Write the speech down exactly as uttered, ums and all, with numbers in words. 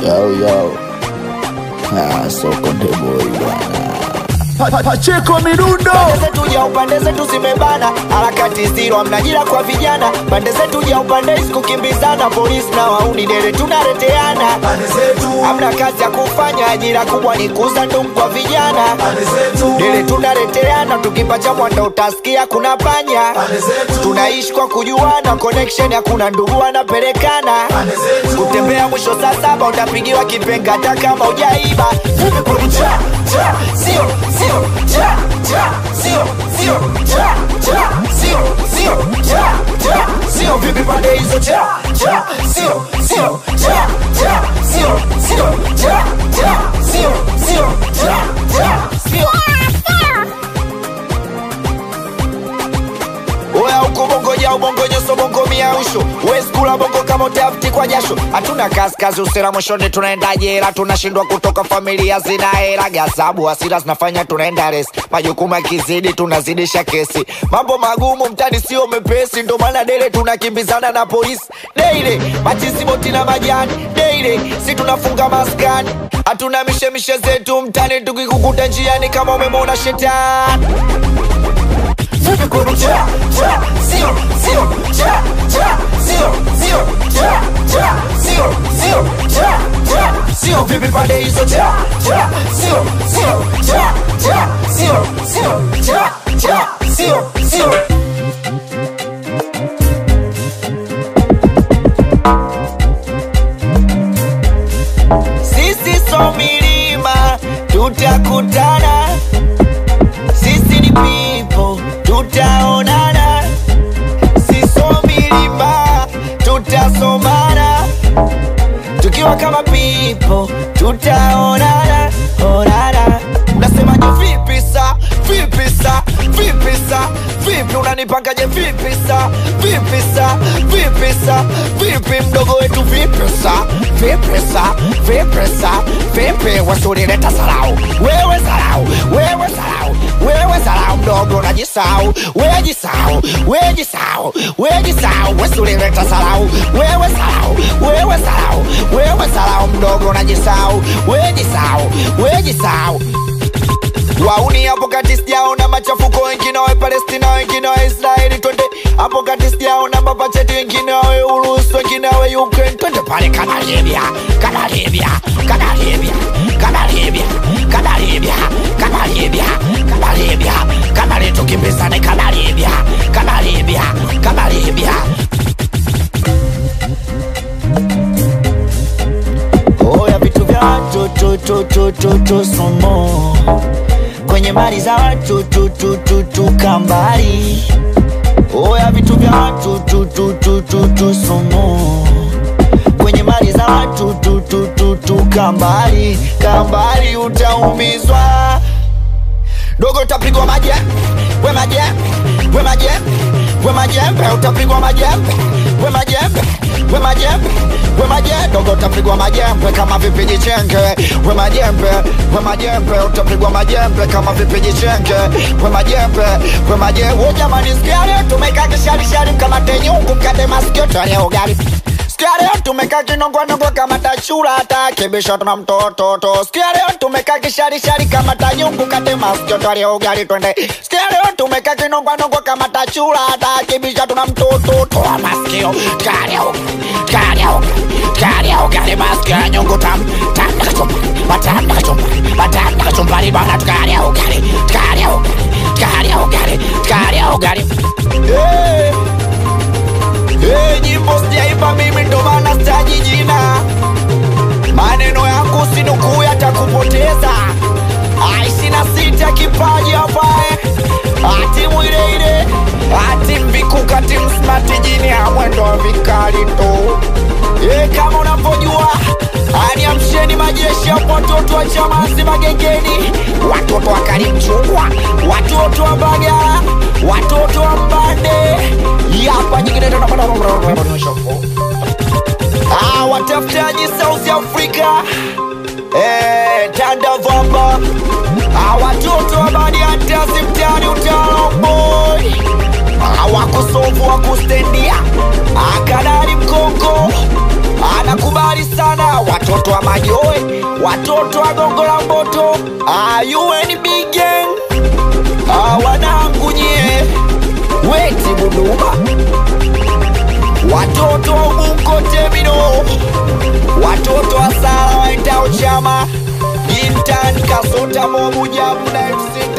Yo yo, ah, so konde boy bwana. Pacheco Mirundo. Pande zetu ya upande zetu zimebana, harakati zero mnajira kwa vijana. Pande zetu ya upande hizi kukimbizana, polisi na wauni dele tunareteana. Pande zetu hamna kazi ya kufanya, ajira kubwa ni kuuza ndumu kwa vijana. Pande zetu dele tunareteana, tukipacha mwanda utasikia kuna panya. Pande zetu tunaishi kwa kujuana, connection hakuna ndugu wanapelekana. Pande zetu kutembea mwisho saa saba utapigiwa kipenga hata kama hujaiba. Vipi kwa cha cha Sio, sio, cha, cha, sio, sio, cha, cha, sio, sio, cha, cha, sio, vipi pande hizo cha, cha, sio, sio, cha, cha, sio, sio, cha, cha, sio, sio, cha, cha, sio. Oya uko bongo ya ubongo nyoso bongo miausho. Wezi kula bongo kama utafuti kwa jasho. Hatuna kazi kazi usira mwishoni tunaenda jela. Tunashindwa kutoka familia zina hela. Gazabu hasira zinafanya tunaenda resi. Majukumu yakizidi tunazidisha kesi. Mambo magumu mtani sio mepesi. Ndo maana dele tunakimbizana na polisi Deile, machisi boti na majani Deile, si tunafunga maskani. Hatuna mishe mishe zetu mtani. Tukikukuta njiani kama umemona shetani. Vipi kwa cha cha sio sio cha cha sio sio cha cha sio sio cha cha sio, vipi pande hizo cha cha sio sio cha cha sio sio cha cha sio sio. Sisi so milima tutakutana, sisi ni people tutaonana, siso milima tutasomana, tukiwa kama people tutaonana onana. Unasemaje vipi sa vipi sa vipi sa vipi, unanipangaje vipi sa vipi sa vipi sa vipi, mdogo wetu vipi sa vipi sa vipi sa vipi, wasulileta sarau wewe sarau wewe sarau wewe sarau, mdogo najisau wewe jisau wewe jisau wewe jisau, wasulileta sarau wewe sarau wewe sarau wewe sarau, mdogo najisau wewe jisau wewe jisau. Wauni hapo kati sijaona machafuko, wengine wa Palestina wengine wa Israeli. Twende hapo kati sijaona mapacheti, wengine wa Urusi wengine wa Ukraine. Twende pale kama Libya kama Libya kama Libya kama Libya kama Libya kama Libya kama Libya kama Libya, tukimbizane kama Libya kama Libya kama Libya. Oya vitu vya watu tu tu tu tu tu somo kwenye mali za watu tu tu tu tu kambari. Oya vitu vya watu tu tu tu tu tu somo kwenye mali za watu tu tu tu tu kambari. Kambari utaumizwa, dogo utapigwa majembe, we majembe, we majembe, we majembe, utapigwa majembe, we majembe, we majembe, we majembe, dogo utapigwa majembe kama vipiji chenge, we majembe, we majembe, utapigwa majembe kama vipiji chenge, we majembe, we majembe. Jamani sikiare tumeka kishari shari kama tenyungu mkate masikio tani ugali. Sikiare tumeka kinongwa nongwa kama tachura hata kibisho tuna mtoto to. Sikiare tumeka kishari shari kama tanyungu kate masikio tani ugali twende. Sikiare tumeka kinongwa nongwa kama tachura hata kibisho tuna mtoto to. Masikio kare kare kare ugali masikio nyungu tam tam nakachumba batam nakachumba batam nakachumba ni bana tukare ugali kare kare ugali kare ugali. Hey Hey, nyimbo sijaipa mimi ndo maana sitaji jina. Maneno yangu sinuku yatakupoteza. Aishi na sita kipaji hapa ati mwile ile ati mbikuka ati msmati jini ya mwendo vikali tu. E kama unapojua aniamsheni majeshi ya watoto wa Chamazi magengeni, watoto wa Karimchungwa, watoto wa Mbagala, watoto wa Mbande. Yapa nyingine tena ah, watafutaji South Africa eh, Tanda Vamba ah, watoto wa Badi Antasi mtani utalo boy ah, wakusofu wakustendia ah, Kanari Mkongo anakubali sana. watoto wa Majoe, watoto wa Gongo la Mboto, ah, U N B gang, ah, wanangu nyie, weti Buduma, watoto wa Ubungo Terminal, watoto wa Sala waitao chama, Intan Kasota Mobu Jabu na F C